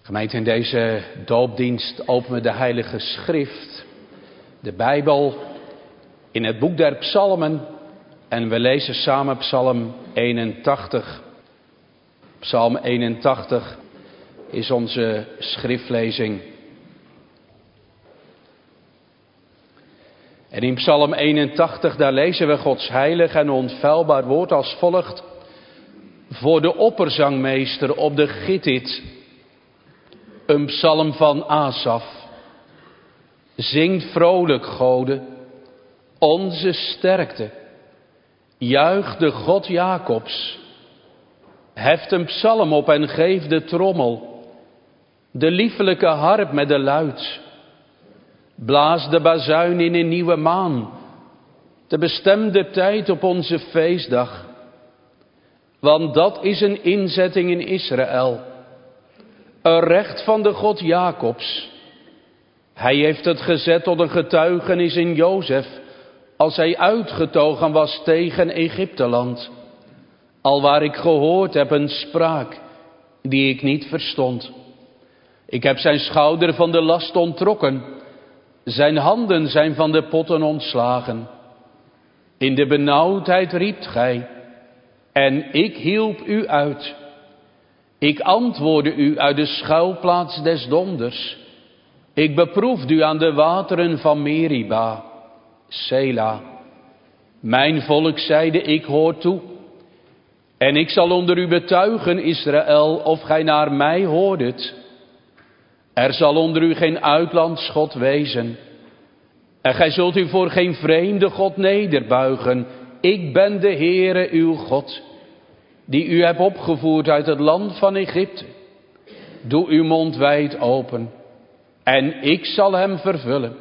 Gemeente, in deze doopdienst openen we de Heilige Schrift, de Bijbel, in het boek der Psalmen en we lezen samen Psalm 81. Psalm 81 is onze schriftlezing. En in Psalm 81 daar lezen we Gods heilig en onfeilbaar woord als volgt. Voor de opperzangmeester op de Gittit, een psalm van Asaf. Zingt vrolijk, Gode, onze sterkte. Juicht de God Jacobs. Heft een psalm op en geef de trommel. De liefelijke harp met de luid. Blaas de bazuin in een nieuwe maan. De bestemde tijd op onze feestdag. Want dat is een inzetting in Israël. Een recht van de God Jacobs. Hij heeft het gezet tot een getuigenis in Jozef, als hij uitgetogen was tegen Egypteland. Alwaar ik gehoord heb een spraak die ik niet verstond. Ik heb zijn schouder van de last onttrokken. Zijn handen zijn van de potten ontslagen. In de benauwdheid riept gij. En ik hielp u uit. Ik antwoordde u uit de schuilplaats des donders. Ik beproefde u aan de wateren van Meriba. Sela. Mijn volk zeide, ik hoor toe. En ik zal onder u betuigen, Israël, of gij naar mij hoordet. Er zal onder u geen uitlandsgod wezen. En gij zult u voor geen vreemde God nederbuigen. Ik ben de Heere uw God, die u heb opgevoerd uit het land van Egypte. Doe uw mond wijd open, en ik zal hem vervullen.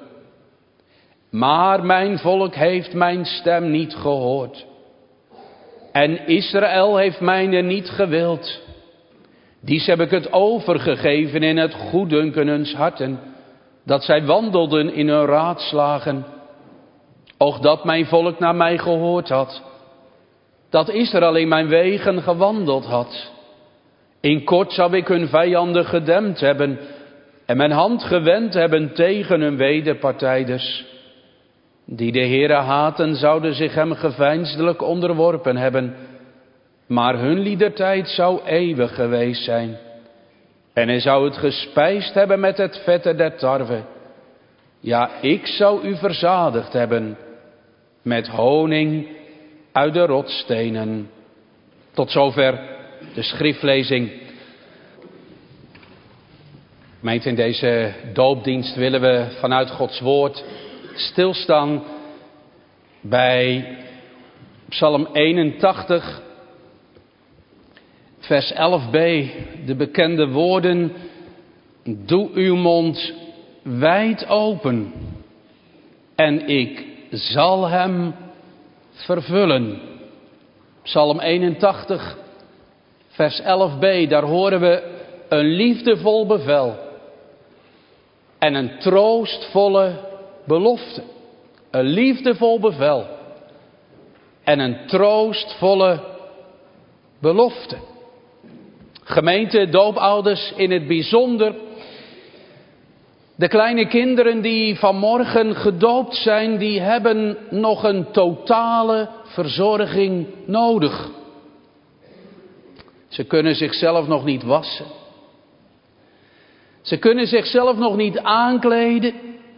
Maar mijn volk heeft mijn stem niet gehoord. En Israël heeft mijne niet gewild. Dies heb ik het overgegeven in het goeddunken huns harten, dat zij wandelden in hun raadslagen. Och dat mijn volk naar mij gehoord had, dat Israël in mijn wegen gewandeld had. In kort zou ik hun vijanden gedempt hebben en mijn hand gewend hebben tegen hun wederpartijders. Die de Heere haten zouden zich hem geveinsdelijk onderworpen hebben, maar hun liedertijd zou eeuwig geweest zijn. En hij zou het gespijsd hebben met het vette der tarwe. Ja, ik zou u verzadigd hebben met honing uit de rotsstenen. Tot zover de schriftlezing. Gemeente, in deze doopdienst willen we vanuit Gods woord stilstaan bij Psalm 81, vers 11b, de bekende woorden: doe uw mond wijd open en ik zal hem vervullen. Psalm 81, vers 11b, daar horen we een liefdevol bevel en een troostvolle belofte. Een liefdevol bevel en een troostvolle belofte. Gemeente, doopouders in het bijzonder. De kleine kinderen die vanmorgen gedoopt zijn, die hebben nog een totale verzorging nodig. Ze kunnen zichzelf nog niet wassen. Ze kunnen zichzelf nog niet aankleden.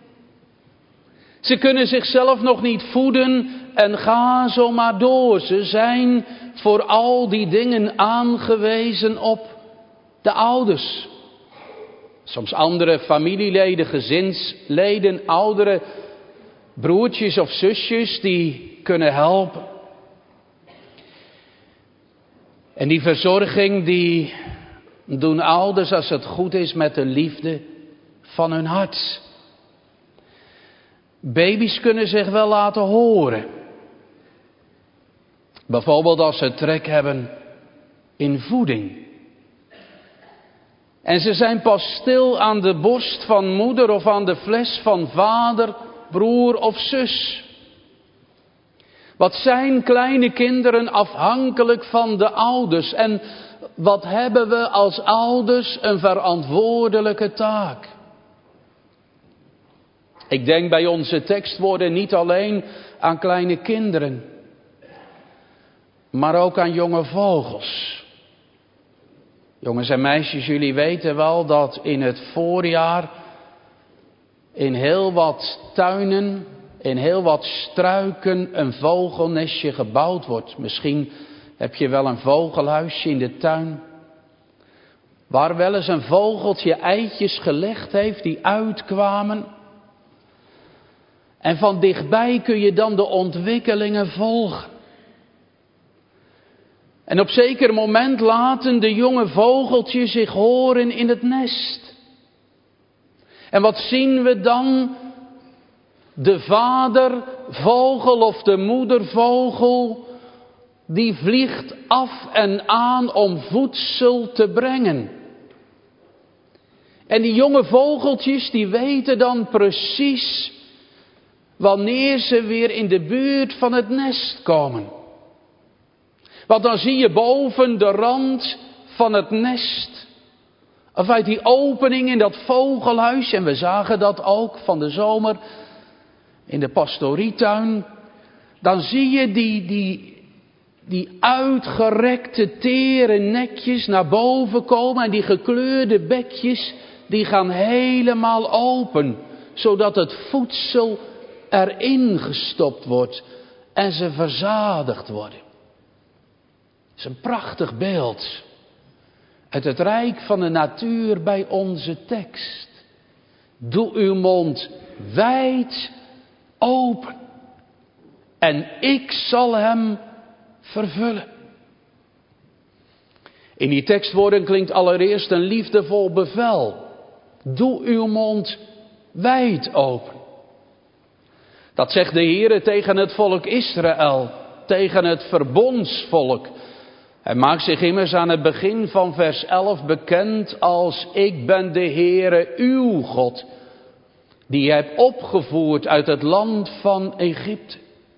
Ze kunnen zichzelf nog niet voeden en ga zo maar door. Ze zijn voor al die dingen aangewezen op de ouders. Soms andere familieleden, gezinsleden, oudere broertjes of zusjes die kunnen helpen. En die verzorging die doen ouders, als het goed is, met de liefde van hun hart. Baby's kunnen zich wel laten horen. Bijvoorbeeld als ze trek hebben in voeding. En ze zijn pas stil aan de borst van moeder of aan de fles van vader, broer of zus. Wat zijn kleine kinderen afhankelijk van de ouders. En wat hebben we als ouders een verantwoordelijke taak. Ik denk bij onze tekstwoorden niet alleen aan kleine kinderen, maar ook aan jonge vogels. Jongens en meisjes, jullie weten wel dat in het voorjaar in heel wat tuinen, in heel wat struiken een vogelnestje gebouwd wordt. Misschien heb je wel een vogelhuisje in de tuin, waar wel eens een vogeltje eitjes gelegd heeft die uitkwamen. En van dichtbij kun je dan de ontwikkelingen volgen. En op zeker moment laten de jonge vogeltjes zich horen in het nest. En wat zien we dan? De vadervogel of de moedervogel, die vliegt af en aan om voedsel te brengen. En die jonge vogeltjes die weten dan precies wanneer ze weer in de buurt van het nest komen. Want dan zie je boven de rand van het nest, of uit die opening in dat vogelhuis, en we zagen dat ook van de zomer in de pastorietuin, dan zie je die uitgerekte tere nekjes naar boven komen en die gekleurde bekjes, die gaan helemaal open, zodat het voedsel erin gestopt wordt en ze verzadigd worden. Het is een prachtig beeld uit het rijk van de natuur bij onze tekst. Doe uw mond wijd open en ik zal hem vervullen. In die tekstwoorden klinkt allereerst een liefdevol bevel. Doe uw mond wijd open. Dat zegt de Heere tegen het volk Israël, tegen het verbondsvolk. Hij maakt zich immers aan het begin van vers 11 bekend als ik ben de Heere uw God, die je hebt opgevoerd uit het land van Egypte.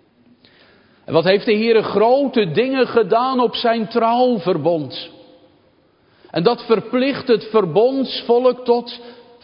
En wat heeft de Heere grote dingen gedaan op zijn trouwverbond. En dat verplicht het verbondsvolk tot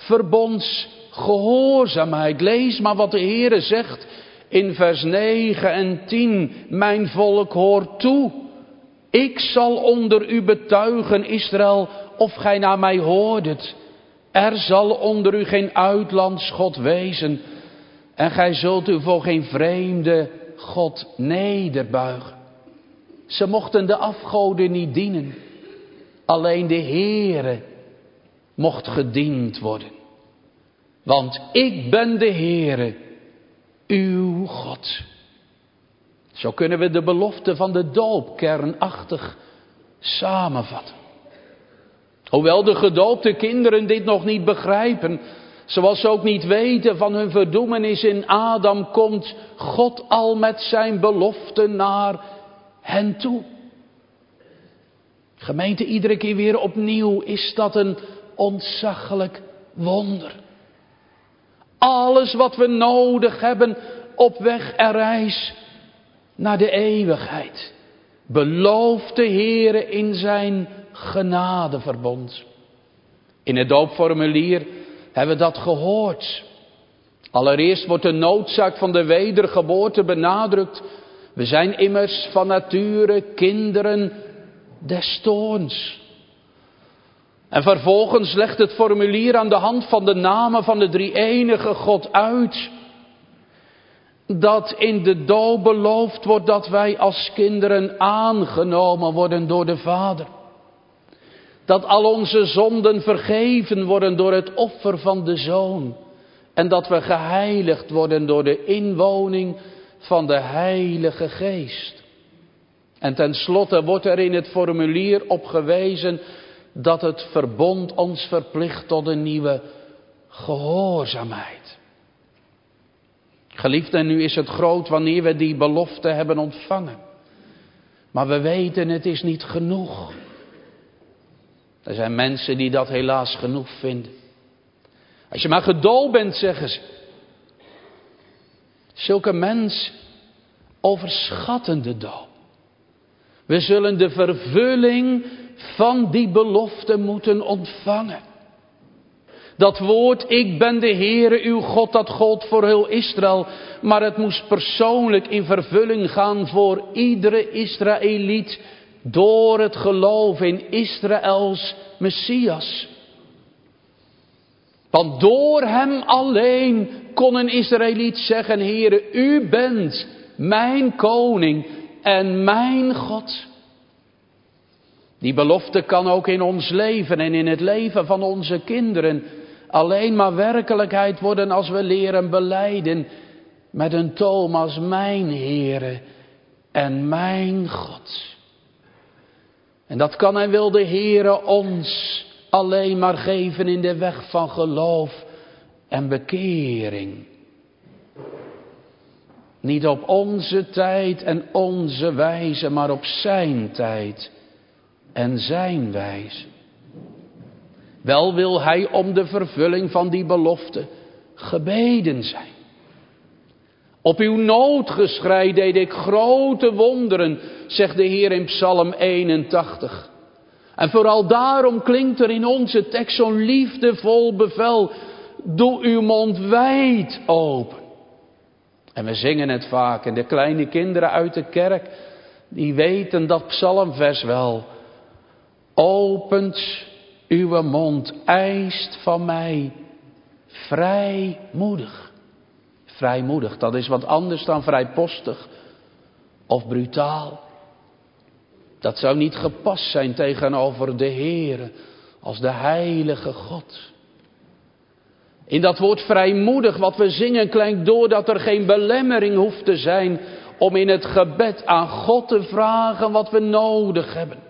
verbondsgehoorzaamheid. Lees maar wat de Heere zegt in vers 9 en 10. Mijn volk hoort toe. Ik zal onder u betuigen, Israël, of gij naar mij hoordet. Er zal onder u geen uitlandsgod wezen. En gij zult u voor geen vreemde God nederbuigen. Ze mochten de afgoden niet dienen. Alleen de Heere mocht gediend worden. Want ik ben de Heere, uw God. Zo kunnen we de belofte van de doop kernachtig samenvatten. Hoewel de gedoopte kinderen dit nog niet begrijpen, zoals ze ook niet weten van hun verdoemenis in Adam, komt God al met zijn belofte naar hen toe. Gemeente, iedere keer weer opnieuw is dat een ontzaglijk wonder. Alles wat we nodig hebben op weg en reis naar de eeuwigheid, belooft de Heere in zijn genadeverbond. In het doopformulier hebben we dat gehoord. Allereerst wordt de noodzaak van de wedergeboorte benadrukt. We zijn immers van nature kinderen des toorns. En vervolgens legt het formulier aan de hand van de namen van de drie-enige God uit dat in de doop beloofd wordt dat wij als kinderen aangenomen worden door de Vader. Dat al onze zonden vergeven worden door het offer van de Zoon. En dat we geheiligd worden door de inwoning van de Heilige Geest. En tenslotte wordt er in het formulier op gewezen dat het verbond ons verplicht tot een nieuwe gehoorzaamheid. Geliefden, nu is het groot wanneer we die belofte hebben ontvangen. Maar we weten, het is niet genoeg. Er zijn mensen die dat helaas genoeg vinden. Als je maar gedoopt bent, zeggen ze. Zulke mensen overschatten de doop. We zullen de vervulling van die belofte moeten ontvangen. Dat woord, ik ben de Heere uw God, dat gold voor heel Israël. Maar het moest persoonlijk in vervulling gaan voor iedere Israëliet door het geloof in Israëls Messias. Want door hem alleen kon een Israëliet zeggen, Heere, u bent mijn koning en mijn God. Die belofte kan ook in ons leven en in het leven van onze kinderen alleen maar werkelijkheid worden als we leren belijden met een toon als mijn Heere en mijn God. En dat kan en wil de Heere ons alleen maar geven in de weg van geloof en bekering. Niet op onze tijd en onze wijze, maar op zijn tijd en zijn wijze. Wel wil hij om de vervulling van die belofte gebeden zijn. Op uw noodgeschrei deed ik grote wonderen, zegt de Heer in Psalm 81. En vooral daarom klinkt er in onze tekst zo'n liefdevol bevel. Doe uw mond wijd open. En we zingen het vaak. En de kleine kinderen uit de kerk, die weten dat psalmvers wel. Opent uw mond, eist van mij vrijmoedig. Vrijmoedig, dat is wat anders dan vrijpostig of brutaal. Dat zou niet gepast zijn tegenover de Heere als de heilige God. In dat woord vrijmoedig wat we zingen klinkt door dat er geen belemmering hoeft te zijn om in het gebed aan God te vragen wat we nodig hebben.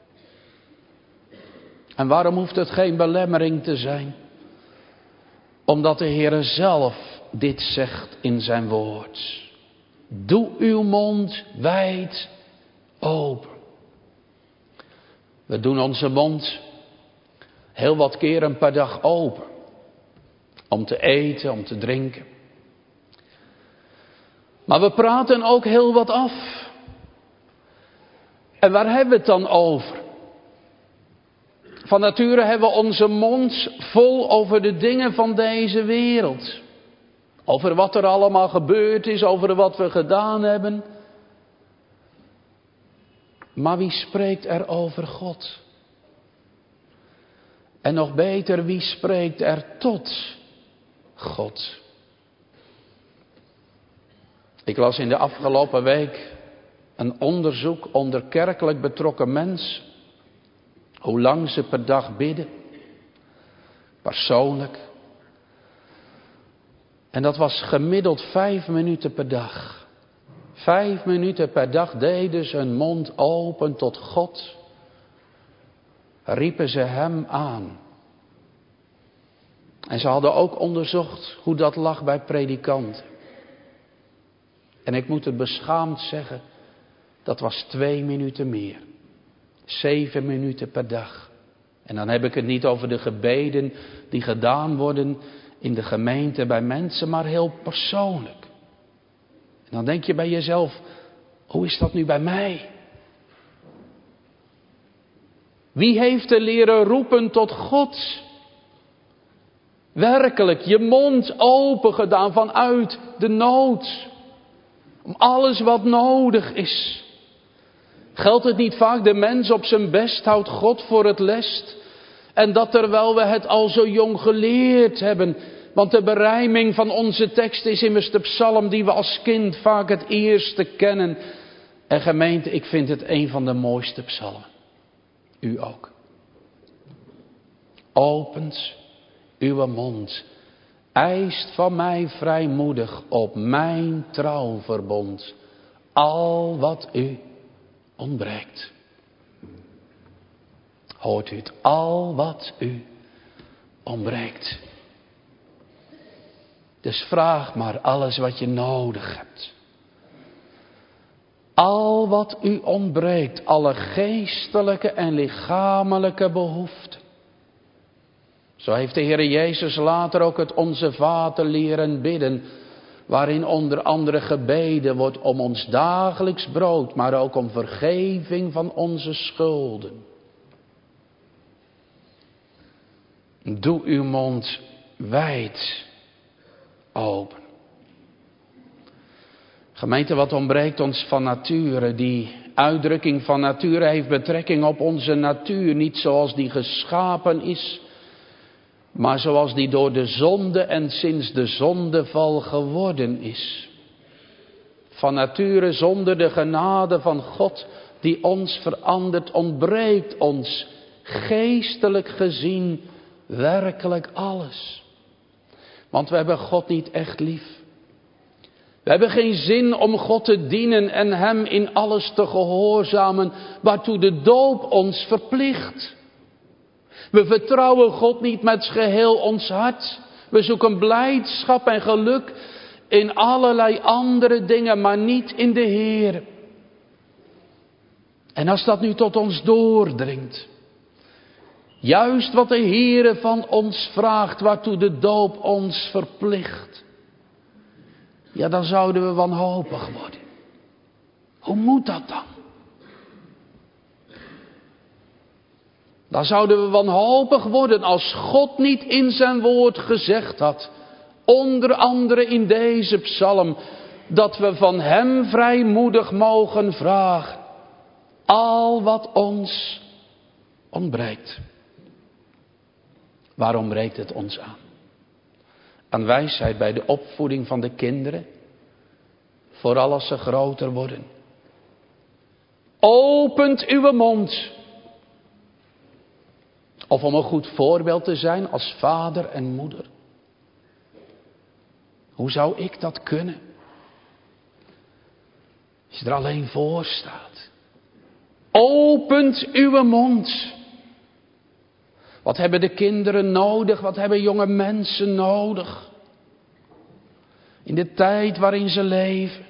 En waarom hoeft het geen belemmering te zijn? Omdat de Heere zelf dit zegt in zijn woord. Doe uw mond wijd open. We doen onze mond heel wat keren per dag open. Om te eten, om te drinken. Maar we praten ook heel wat af. En waar hebben we het dan over? Van nature hebben we onze mond vol over de dingen van deze wereld. Over wat er allemaal gebeurd is, over wat we gedaan hebben. Maar wie spreekt er over God? En nog beter, wie spreekt er tot God? Ik las in de afgelopen week een onderzoek onder kerkelijk betrokken mensen. Hoe lang ze per dag bidden. Persoonlijk. En dat was gemiddeld 5 minuten per dag. 5 minuten per dag deden ze hun mond open tot God. Riepen ze hem aan. En ze hadden ook onderzocht hoe dat lag bij predikanten. En ik moet het beschaamd zeggen, dat was 2 minuten meer. 7 minuten per dag. En dan heb ik het niet over de gebeden die gedaan worden in de gemeente bij mensen, maar heel persoonlijk. En dan denk je bij jezelf, hoe is dat nu bij mij? Wie heeft er leren roepen tot God? Werkelijk, je mond open gedaan vanuit de nood. Om alles wat nodig is. Geldt het niet vaak, de mens op zijn best houdt God voor het lest. En dat terwijl we het al zo jong geleerd hebben. Want de berijming van onze tekst is immers de psalm die we als kind vaak het eerste kennen. En gemeente, ik vind het een van de mooiste psalmen. U ook. Opent uw mond. Eist van mij vrijmoedig op mijn trouwverbond. Al wat u ontbreekt. Hoort u het? Al wat u ontbreekt. Dus vraag maar alles wat je nodig hebt. Al wat u ontbreekt, alle geestelijke en lichamelijke behoeften. Zo heeft de Heer Jezus later ook het Onze Vader leren bidden, waarin onder andere gebeden wordt om ons dagelijks brood, maar ook om vergeving van onze schulden. Doe uw mond wijd open. Gemeente, wat ontbreekt ons van nature? Die uitdrukking van nature heeft betrekking op onze natuur. Niet zoals die geschapen is, maar zoals die door de zonde en sinds de zondeval geworden is. Van nature zonder de genade van God die ons verandert, ontbreekt ons geestelijk gezien werkelijk alles. Want we hebben God niet echt lief. We hebben geen zin om God te dienen en Hem in alles te gehoorzamen waartoe de doop ons verplicht. We vertrouwen God niet met geheel ons hart. We zoeken blijdschap en geluk in allerlei andere dingen, maar niet in de Heer. En als dat nu tot ons doordringt, juist wat de Heere van ons vraagt, waartoe de doop ons verplicht, ja, dan zouden we wanhopig worden. Hoe moet dat dan? Dan zouden we wanhopig worden als God niet in zijn woord gezegd had, onder andere in deze psalm, dat we van Hem vrijmoedig mogen vragen al wat ons ontbreekt. Waar ontbreekt het ons aan? Aan wijsheid bij de opvoeding van de kinderen, vooral als ze groter worden. Opent uw mond. Of om een goed voorbeeld te zijn als vader en moeder. Hoe zou ik dat kunnen? Als je er alleen voor staat. Opent uw mond. Wat hebben de kinderen nodig? Wat hebben jonge mensen nodig? In de tijd waarin ze leven.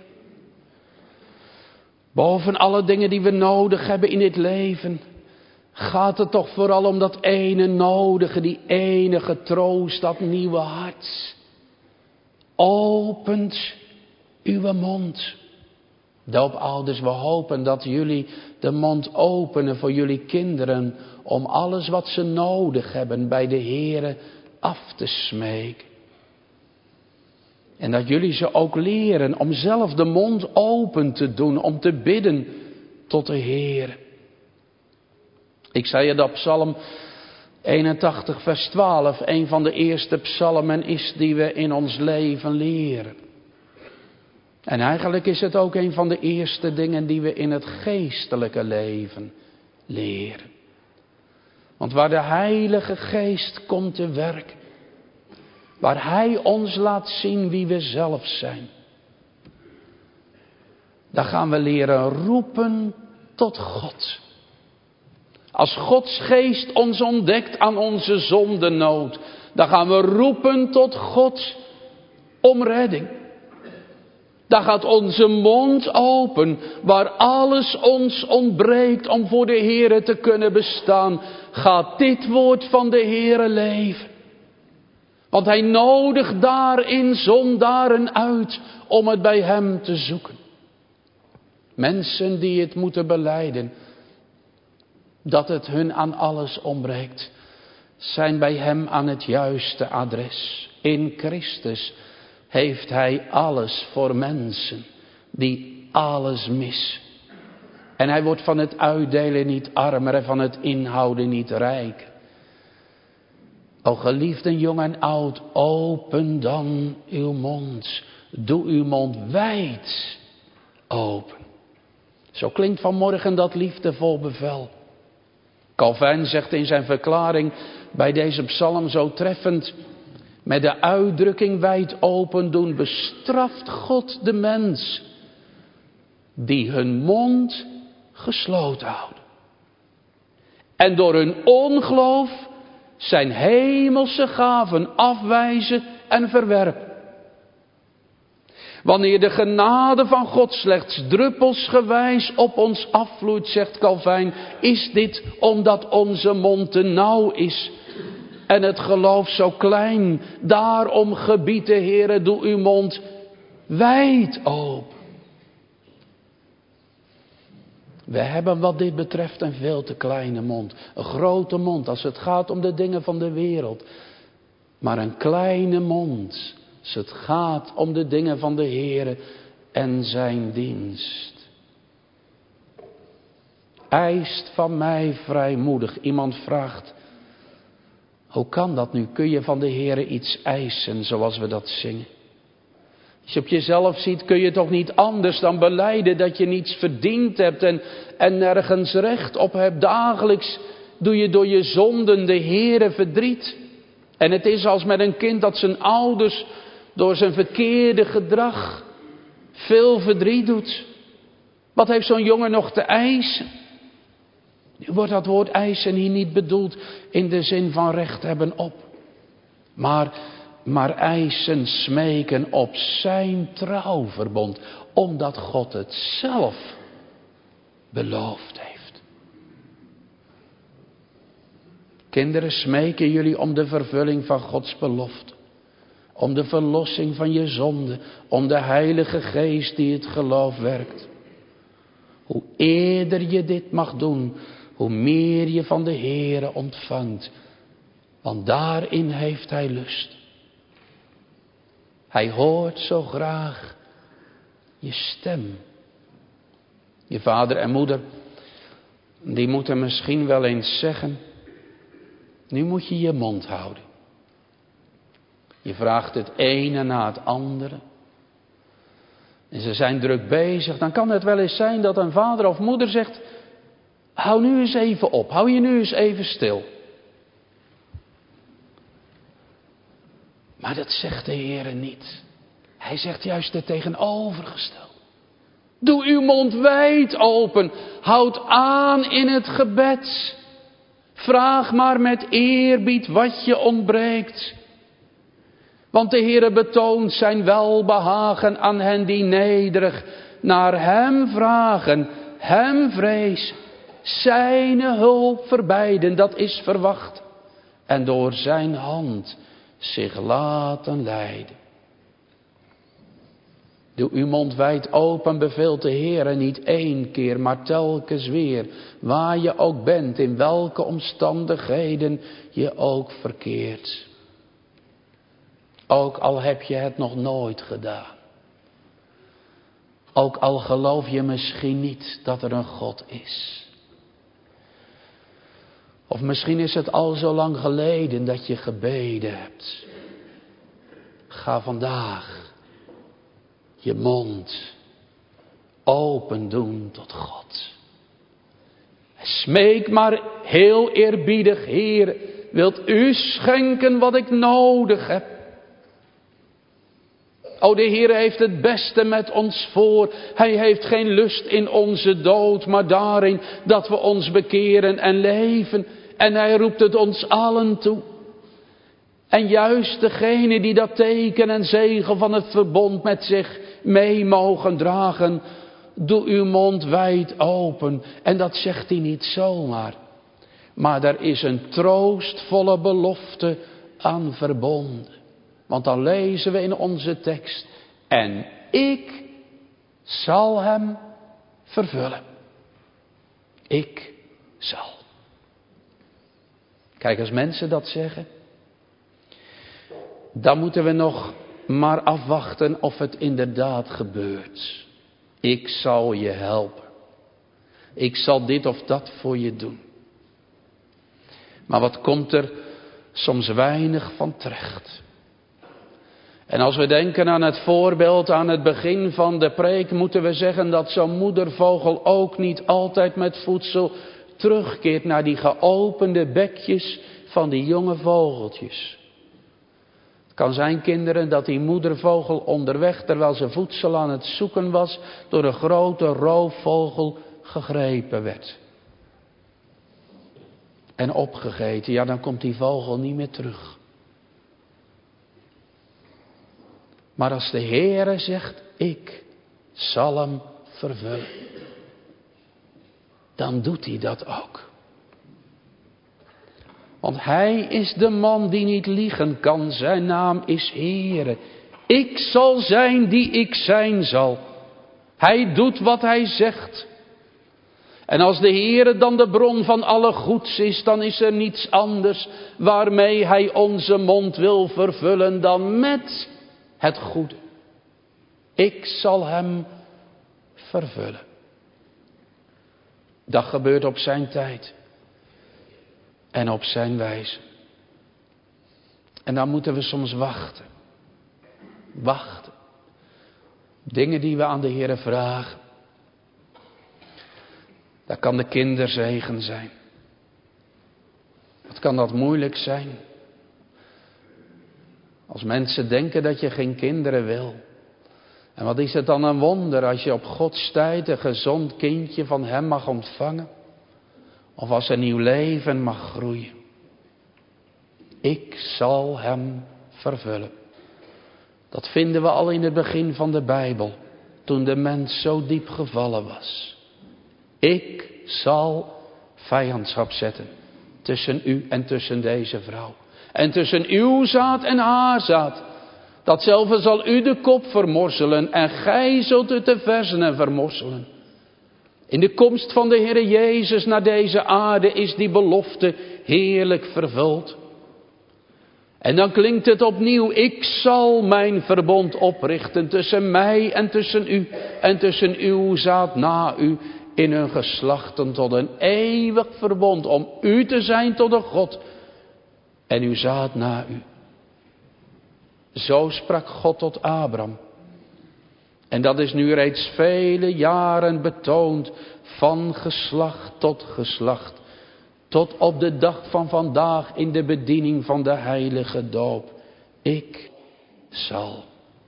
Boven alle dingen die we nodig hebben in dit leven, gaat het toch vooral om dat ene nodige, die enige troost, dat nieuwe hart. Opent uw mond. Doopouders, we hopen dat jullie de mond openen voor jullie kinderen om alles wat ze nodig hebben bij de Heere af te smeken. En dat jullie ze ook leren om zelf de mond open te doen, om te bidden tot de Heere. Ik zei je dat Psalm 81 vers 12 een van de eerste psalmen is die we in ons leven leren. En eigenlijk is het ook een van de eerste dingen die we in het geestelijke leven leren. Want waar de Heilige Geest komt te werken, waar Hij ons laat zien wie we zelf zijn, daar gaan we leren roepen tot God. Als Gods Geest ons ontdekt aan onze zondenood, dan gaan we roepen tot God om redding. Dan gaat onze mond open, waar alles ons ontbreekt om voor de Heere te kunnen bestaan. Gaat dit woord van de Heere leven. Want Hij nodigt daarin zondaren uit om het bij Hem te zoeken. Mensen die het moeten belijden, dat het hun aan alles ontbreekt, zijn bij Hem aan het juiste adres. In Christus heeft Hij alles voor mensen die alles missen. En Hij wordt van het uitdelen niet armer en van het inhouden niet rijk. O geliefden, jong en oud, open dan uw mond. Doe uw mond wijd open. Zo klinkt vanmorgen dat liefdevol bevel. Calvijn zegt in zijn verklaring bij deze psalm zo treffend: met de uitdrukking wijd open doen bestraft God de mens die hun mond gesloten houden. En door hun ongeloof zijn hemelse gaven afwijzen en verwerpen. Wanneer de genade van God slechts druppelsgewijs op ons afvloeit, zegt Calvijn, is dit omdat onze mond te nauw is en het geloof zo klein. Daarom gebiedt de Heere, doe uw mond wijd open. We hebben wat dit betreft een veel te kleine mond. Een grote mond als het gaat om de dingen van de wereld. Maar een kleine mond als het gaat om de dingen van de Heere en zijn dienst. Eist van mij vrijmoedig. Iemand vraagt, hoe kan dat nu? Kun je van de Heere iets eisen zoals we dat zingen? Als je op jezelf ziet, kun je toch niet anders dan belijden dat je niets verdiend hebt en nergens recht op hebt. Dagelijks doe je door je zonden de Heere verdriet. En het is als met een kind dat zijn ouders door zijn verkeerde gedrag veel verdriet doet. Wat heeft zo'n jongen nog te eisen? Nu wordt dat woord eisen hier niet bedoeld in de zin van recht hebben op. Maar eisen, smeken op zijn trouwverbond. Omdat God het zelf beloofd heeft. Kinderen, smeken jullie om de vervulling van Gods belofte. Om de verlossing van je zonde. Om de Heilige Geest die het geloof werkt. Hoe eerder je dit mag doen, hoe meer je van de Heere ontvangt. Want daarin heeft Hij lust. Hij hoort zo graag je stem. Je vader en moeder, die moeten misschien wel eens zeggen, nu moet je je mond houden. Je vraagt het ene na het andere. En ze zijn druk bezig. Dan kan het wel eens zijn dat een vader of moeder zegt, hou nu eens even op. Hou je nu eens even stil. Maar dat zegt de Heere niet. Hij zegt juist het tegenovergestelde. Doe uw mond wijd open. Houd aan in het gebed. Vraag maar met eerbied wat je ontbreekt. Want de Heere betoont zijn welbehagen aan hen die nederig naar hem vragen, hem vrezen, zijne hulp verbeiden, dat is verwacht. En door zijn hand zich laten leiden. Doe uw mond wijd open, beveelt de Heere niet één keer, maar telkens weer. Waar je ook bent, in welke omstandigheden je ook verkeert. Ook al heb je het nog nooit gedaan. Ook al geloof je misschien niet dat er een God is. Of misschien is het al zo lang geleden dat je gebeden hebt. Ga vandaag je mond open doen tot God. Smeek maar heel eerbiedig, Heer, wilt u schenken wat ik nodig heb? O, de Heer heeft het beste met ons voor. Hij heeft geen lust in onze dood, maar daarin dat we ons bekeren en leven. En hij roept het ons allen toe. En juist degene die dat teken en zegel van het verbond met zich mee mogen dragen. Doe uw mond wijd open. En dat zegt hij niet zomaar. Maar er is een troostvolle belofte aan verbonden. Want dan lezen we in onze tekst. En ik zal hem vervullen. Ik zal. Kijk, als mensen dat zeggen, dan moeten we nog maar afwachten of het inderdaad gebeurt. Ik zal je helpen. Ik zal dit of dat voor je doen. Maar wat komt er soms weinig van terecht. En als we denken aan het voorbeeld aan het begin van de preek, moeten we zeggen dat zo'n moedervogel ook niet altijd met voedsel terugkeert naar die geopende bekjes van die jonge vogeltjes. Het kan zijn, kinderen, dat die moedervogel onderweg, terwijl ze voedsel aan het zoeken was, door een grote roofvogel gegrepen werd. En opgegeten, ja, dan komt die vogel niet meer terug. Maar als de Heere zegt, ik zal hem vervullen, dan doet hij dat ook. Want hij is de man die niet liegen kan, zijn naam is Heere. Ik zal zijn die ik zijn zal. Hij doet wat hij zegt. En als de Heere dan de bron van alle goeds is, dan is er niets anders waarmee Hij onze mond wil vervullen dan met het goede. Ik zal Hem vervullen. Dat gebeurt op zijn tijd. En op zijn wijze. En dan moeten we soms wachten. Wachten. Dingen die we aan de Heere vragen. Dat kan de kinderzegen zijn. Wat kan dat moeilijk zijn? Als mensen denken dat je geen kinderen wil. En wat is het dan een wonder als je op Gods tijd een gezond kindje van Hem mag ontvangen. Of als een nieuw leven mag groeien. Ik zal Hem vervullen. Dat vinden we al in het begin van de Bijbel. Toen de mens zo diep gevallen was. Ik zal vijandschap zetten. Tussen u en tussen deze vrouw. En tussen uw zaad en haar zaad. Datzelfde zal u de kop vermorzelen. En gij zult u de versenen vermorzelen. In de komst van de Heere Jezus naar deze aarde is die belofte heerlijk vervuld. En dan klinkt het opnieuw. Ik zal mijn verbond oprichten tussen mij en tussen u. En tussen uw zaad na u. In hun geslachten tot een eeuwig verbond. Om u te zijn tot een God. En uw zaad na u. Zo sprak God tot Abraham. En dat is nu reeds vele jaren betoond. Van geslacht tot geslacht. Tot op de dag van vandaag in de bediening van de heilige doop. Ik zal.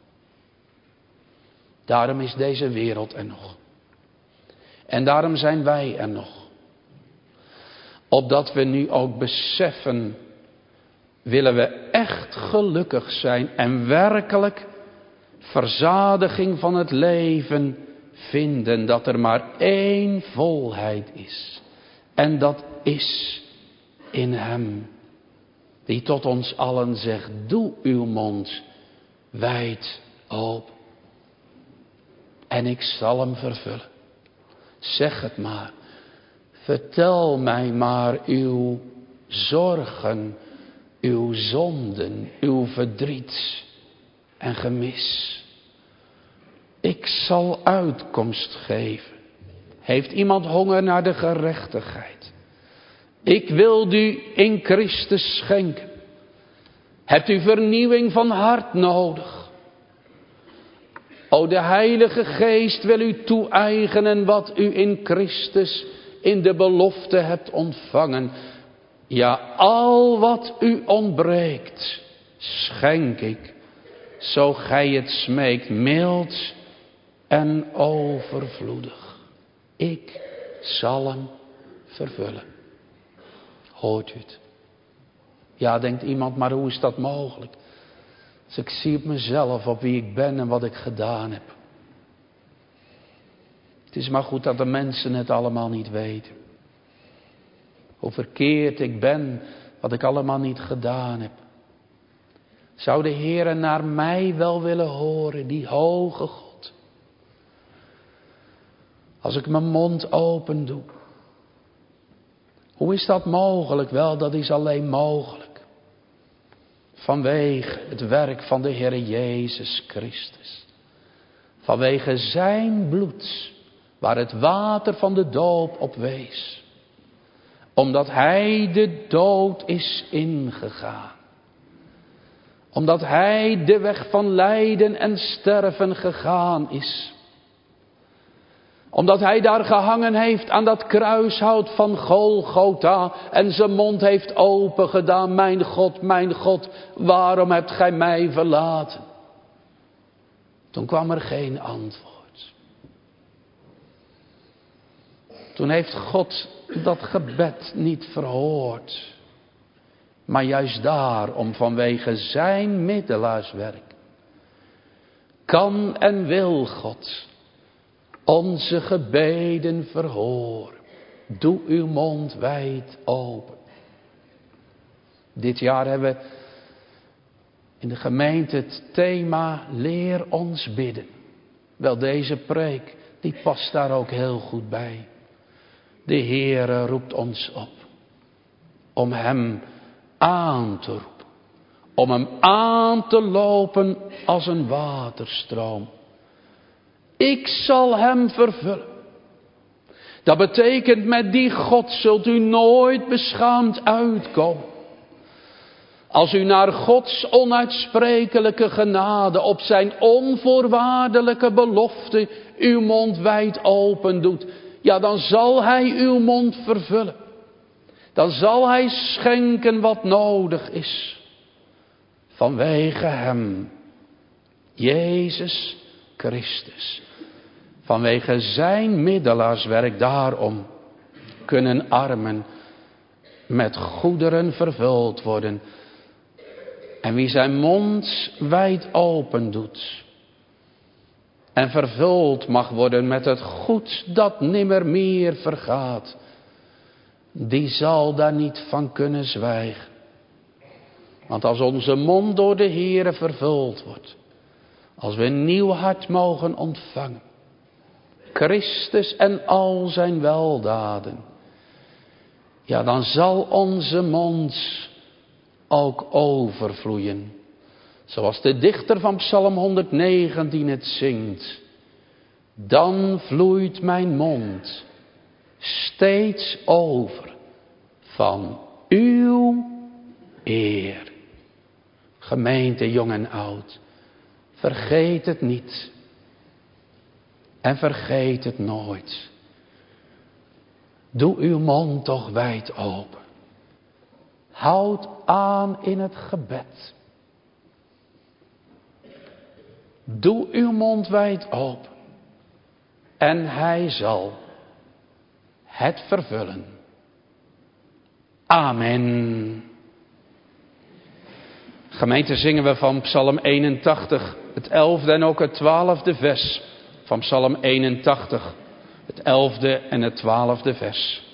Daarom is deze wereld er nog. En daarom zijn wij er nog. Opdat we nu ook beseffen. Willen we echt gelukkig zijn. En werkelijk verzadiging van het leven vinden. Dat er maar één volheid is. En dat is in Hem. Die tot ons allen zegt. Doe uw mond wijd open. En ik zal hem vervullen. Zeg het maar. Vertel mij maar uw zorgen. Uw zonden. Uw verdriet. En gemis. Ik zal uitkomst geven. Heeft iemand honger naar de gerechtigheid? Ik wil u in Christus schenken. Hebt u vernieuwing van hart nodig? O, de Heilige Geest wil u toe-eigenen wat u in Christus in de belofte hebt ontvangen. Ja, al wat u ontbreekt, schenk ik, zo gij het smeekt, mild en overvloedig. Ik zal hem vervullen. Hoort u het? Ja, denkt iemand, maar hoe is dat mogelijk? Dus ik zie op mezelf, op wie ik ben en wat ik gedaan heb. Het is maar goed dat de mensen het allemaal niet weten. Hoe verkeerd ik ben, wat ik allemaal niet gedaan heb. Zou de Heere naar mij wel willen horen, die hoge God? Als ik mijn mond open doe. Hoe is dat mogelijk? Wel, dat is alleen mogelijk. Vanwege het werk van de Heere Jezus Christus. Vanwege zijn bloed, waar het water van de doop op wees. Omdat hij de dood is ingegaan. Omdat hij de weg van lijden en sterven gegaan is. Omdat hij daar gehangen heeft aan dat kruishout van Golgotha. En zijn mond heeft open gedaan. Mijn God, waarom hebt gij mij verlaten? Toen kwam er geen antwoord. Toen heeft God dat gebed niet verhoord. Maar juist daarom, vanwege zijn middelaarswerk, kan en wil God onze gebeden verhoren. Doe uw mond wijd open. Dit jaar hebben we in de gemeente het thema Leer ons bidden. Wel, deze preek, die past daar ook heel goed bij. De Heere roept ons op om hem aan te roepen. Om hem aan te lopen als een waterstroom. Ik zal hem vervullen. Dat betekent, met die God zult u nooit beschaamd uitkomen. Als u naar Gods onuitsprekelijke genade op zijn onvoorwaardelijke belofte uw mond wijd open doet, ja, dan zal hij uw mond vervullen. Dan zal hij schenken wat nodig is. Vanwege hem, Jezus Christus. Vanwege zijn middelaarswerk, daarom kunnen armen met goederen vervuld worden. En wie zijn mond wijd open doet en vervuld mag worden met het goed dat nimmer meer vergaat, die zal daar niet van kunnen zwijgen. Want als onze mond door de Heere vervuld wordt, als we een nieuw hart mogen ontvangen, Christus en al zijn weldaden, ja, dan zal onze mond ook overvloeien. Zoals de dichter van Psalm 119 het zingt. Dan vloeit mijn mond steeds over van uw eer. Gemeente jong en oud, vergeet het niet. En vergeet het nooit. Doe uw mond toch wijd open. Houd aan in het gebed. Doe uw mond wijd open. En hij zal het vervullen. Amen. Gemeente, zingen we van Psalm 81, het 11e en ook het 12e vers. Van Psalm 81, het 11e en het 12e vers.